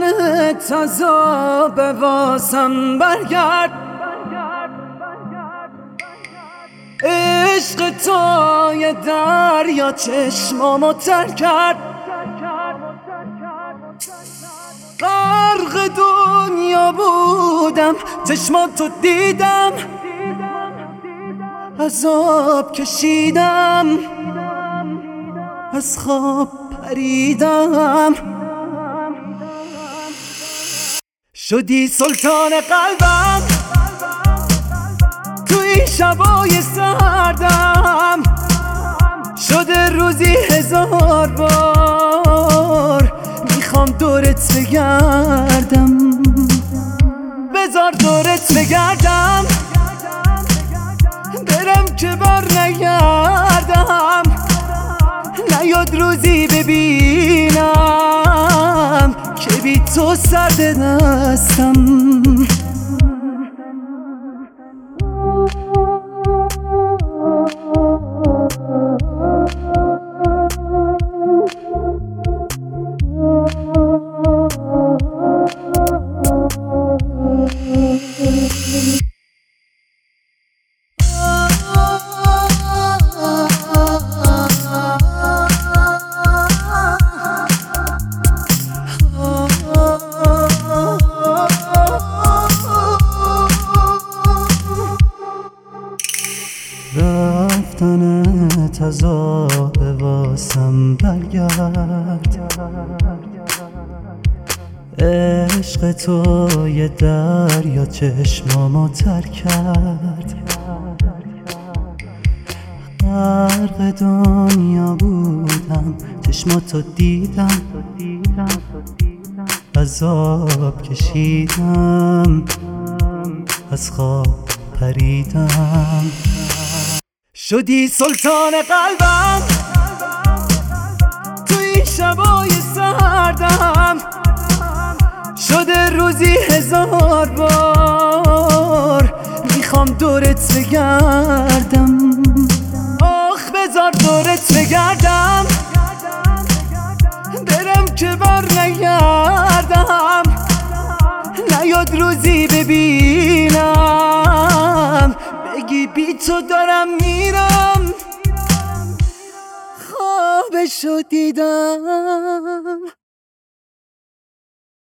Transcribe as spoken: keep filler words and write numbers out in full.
تازه به واسم برگرد، عشق تو یه دریا چشمامو تر کرد، غرق دنیا بودم چشماتو دیدم، عذاب کشیدم از خواب پریدم، شدی سلطان قلبم تو این شبای سردم، شده روزی هزار بار میخوام دورت بگردم، بذار دورت بگردم برم که بر نگردم، نیاد روزی ببینم که بی تو سرد دستم. رفتنت عذاب واسم برگرد، عشق تو یه دریا چشمامو تر کرد، غرق دنیا بودم چشماتو دیدم، عذاب کشیدم از خواب پریدم، شدی سلطان قلبم تو این شبای سردم، شده روزی هزار بار میخوام دورت بگردم، آخ بذار دورت بگردم برم که بر نگردم، نیاد روزی ببینم بگی بی تو دارم میرم، خوابشو دیدم.